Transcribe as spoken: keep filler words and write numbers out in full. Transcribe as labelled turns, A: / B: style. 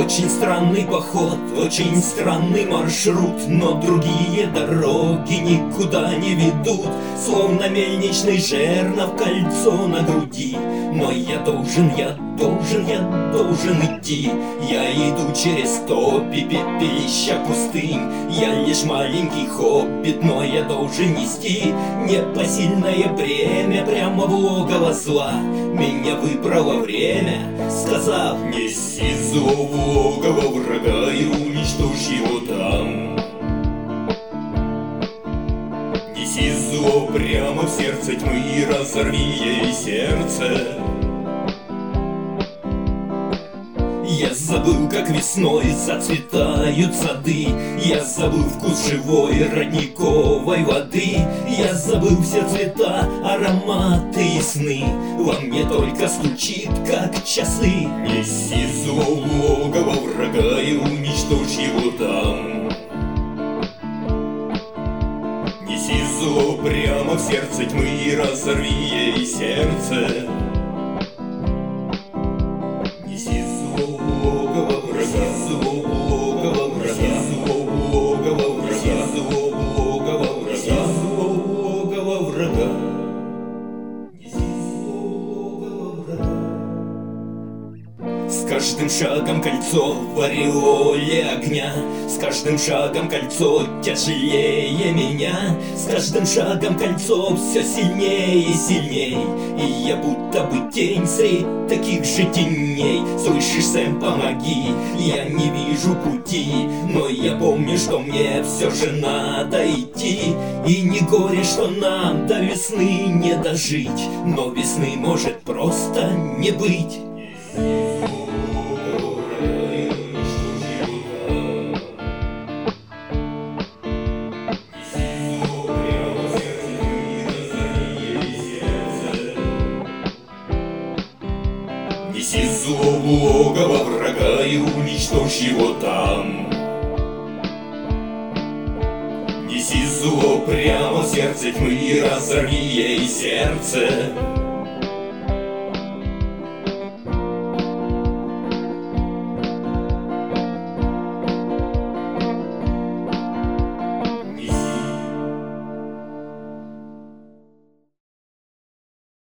A: Очень странный поход, очень странный маршрут, но другие дороги никуда не ведут. Словно мельничный жернов кольцо на груди. Но я должен, я должен, я должен идти. Я иду через топи, пепелища пустынь. Я лишь маленький хоббит, но я должен нести непосильное бремя прямо в логово зла. Меня выбрало время, сказав: неси зло в логово врага и уничтожь его там. Неси зло прямо в сердце тьмы и разорви ей сердце. Я забыл, как весной зацветают сады. Я забыл вкус живой родниковой воды. Я забыл все цвета, ароматы и сны. Во мне только стучит, как часы. Неси зло в логово врага и уничтожь его там. Неси зло прямо в сердце тьмы и разорви ей сердце. Неси зло в логово врага, зло в логово врага, зло в логово врага, зло в логово врага, зло в логово врага. Неси зло в логово врага. С каждым шагом кольцо в ореоле огня. С каждым шагом кольцо тяжелее меня. С каждым шагом кольцо все сильнее и сильней. И я будто бы тень среди таких же теней. Слышишь, Сэм, помоги, я не вижу пути. Но я помню, что мне все же надо идти. И не горе, что нам до весны не дожить. Но весны может просто не быть. Неси зло в логово врага и уничтожь его там. Неси зло прямо в сердце тьмы и разорви ей сердце.